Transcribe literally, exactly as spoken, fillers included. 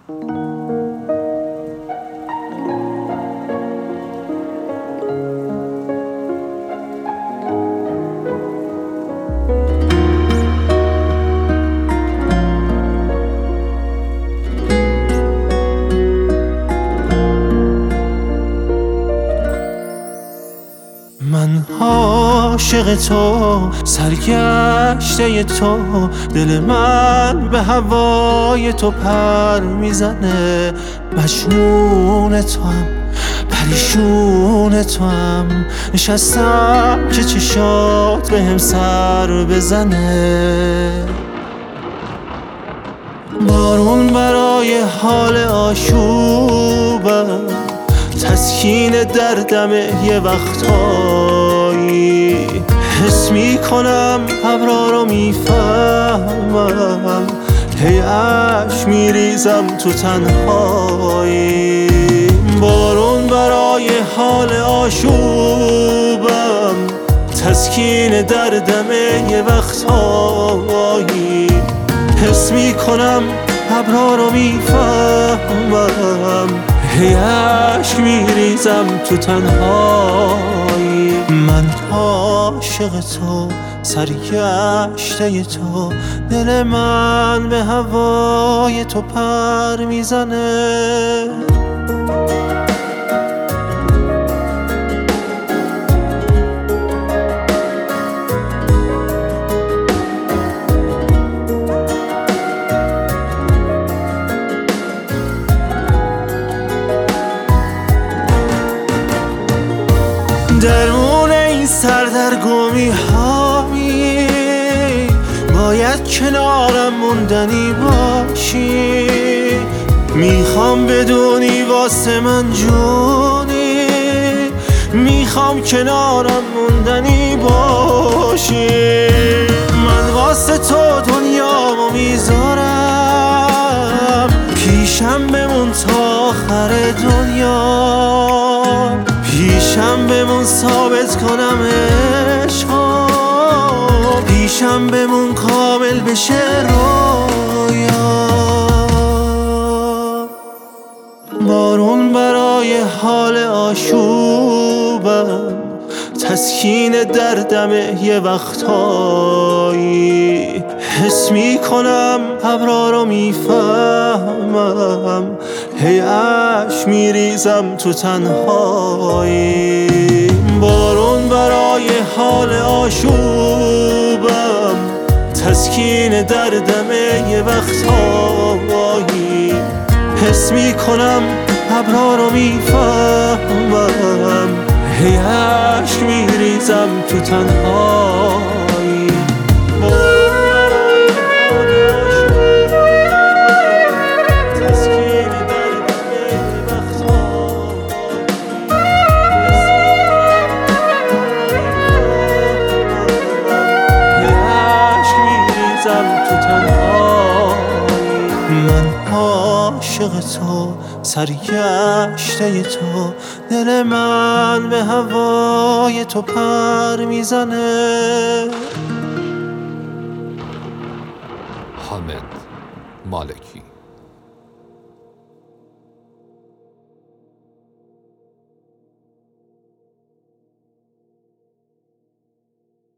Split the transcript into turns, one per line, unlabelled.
من عاشق تو، سرگشته تو، دل من به هوای تو پر میزنه. مجنون تو هم، پریشون تو هم، نشستم که چشات به هم سر بزنه. بارون برای حال آشوبم، تسکین دردمه یه وقتایی. حس میکنم ابرا رو میفهمم، هی عشق میریزم تو تنهایی. بارون برای حال آشوبم، تسکین دردمه یه وقتایی. حس میکنم ابرا رو میفهمم، هی عشق میریزم تو تنهایی. من عاشق تو، سرگشته تو، دل من به هوای تو پر میزنه. درمون این سردرگمی هایی باید کنارم موندنی باشی. میخوام بدونی واسه من جونی، میخوام کنارم موندنی باشی. من واسه تو دنیامو میذارم، پیشم بمون تا آخر دنیا. پیشم بمون ثابت کنم عشقا، پیشم بمون کامل بشه رویا. بارون برای حال آشوبم، تسکین دردمه یه وقتایی. حس میکنم ابرا رو میفهمم، هی عشق میریزم تو تنهایی. بارون برای حال آشوبم، تسکین دردمه یه وقتایی. حس میکنم ابرا رو میفهمم، هی عشق میریزم تو تنهایی. من عاشق تو، سرگشته تو، دل من به هوای تو پر میزنه.
حامد مالکی.